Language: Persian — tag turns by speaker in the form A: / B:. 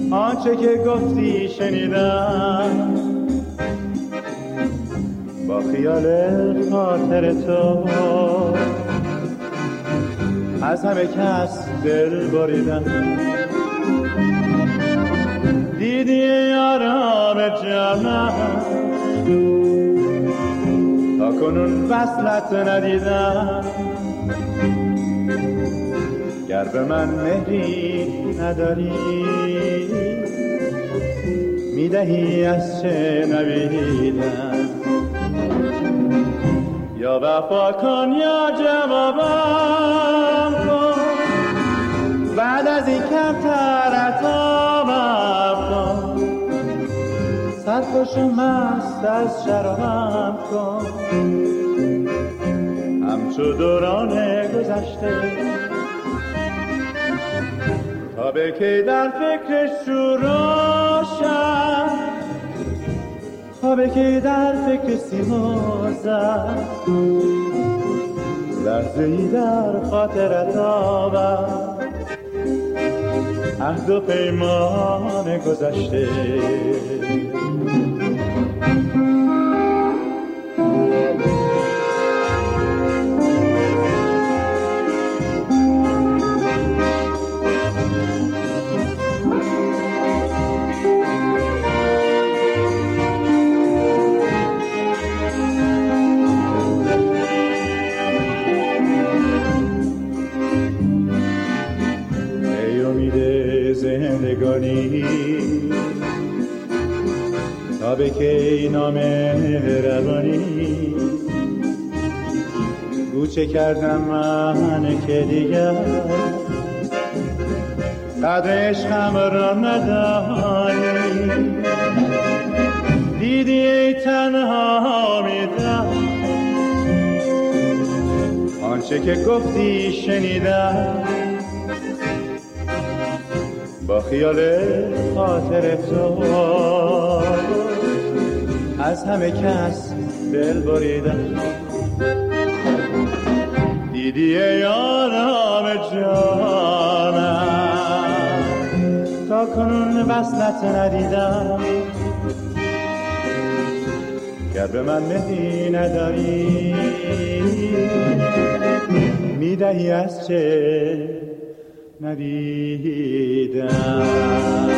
A: آنچه که گفتی شنیدم، با خیال خاطر تو از همه کس دل بریدم. دیدی آرام جانم، تا کنون وصلت ندیدم. گر به من مهری نداری، میدهی از چه نبیدم. یا وفا کن یا جوابم کن، بعد از این کمتر عطابم کن. سرخوش و مست از شرابم کن، همچو دوران گذشته. تا به کی در فکر شوراشم، تا به کی در فکر سیموزم. لحظه ای در خاطرت آورم، عهد و پیمان گذشته. تا به کی نام روانی، گوچه کردم من که دیگر قدر عشقم را ندانی. دیدی ای تنها میدم، آنچه که گفتی شنیدم. با خیال خاطر تو از همه کس دل بریدم. دیدی ای آرام جانم، تا کنون وصلت ندیدم. گر به من مهری نداری، میدهی از چه ندیدم.